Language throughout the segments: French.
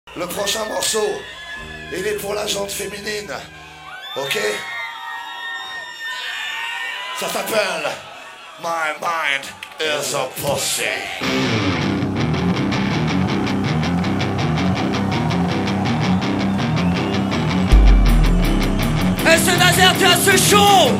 Le prochain morceau, il est pour la jante féminine. Ok? Ça s'appelle My Mind is a Pussy. Et ce Nazaire, tu as ce chaud.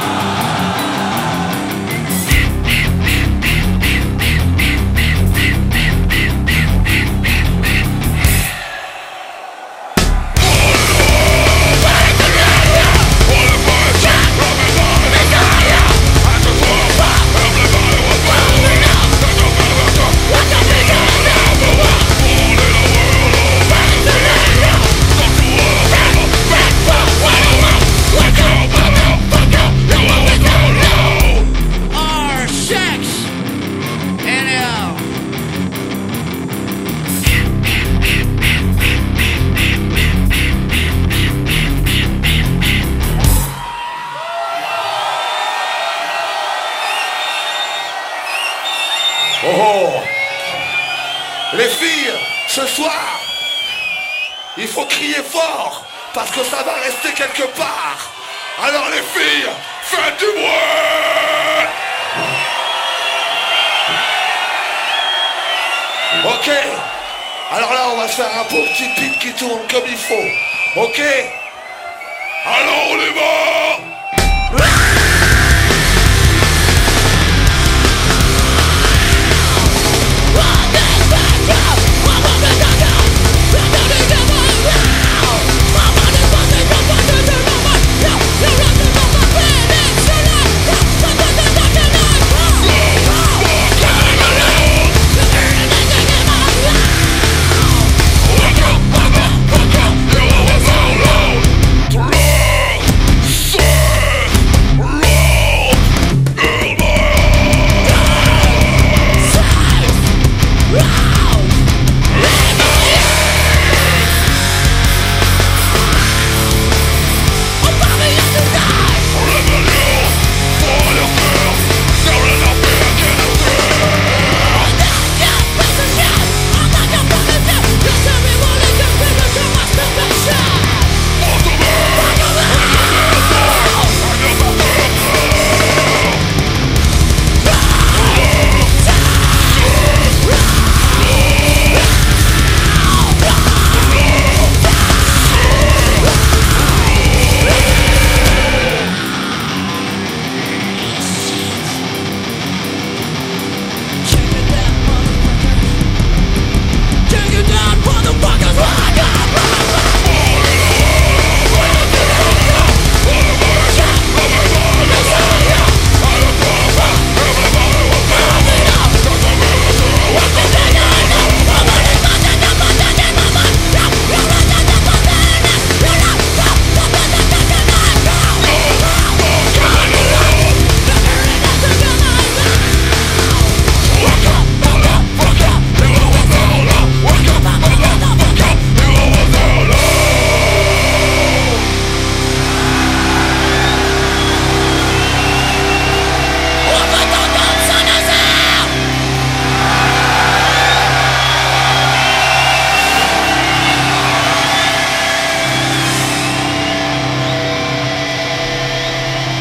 Oh, les filles, ce soir, il faut crier fort parce que ça va rester quelque part. Alors les filles, faites du bruit. Ok. Alors là, on va se faire un beau petit beat qui tourne comme il faut. Ok. Alors on y va.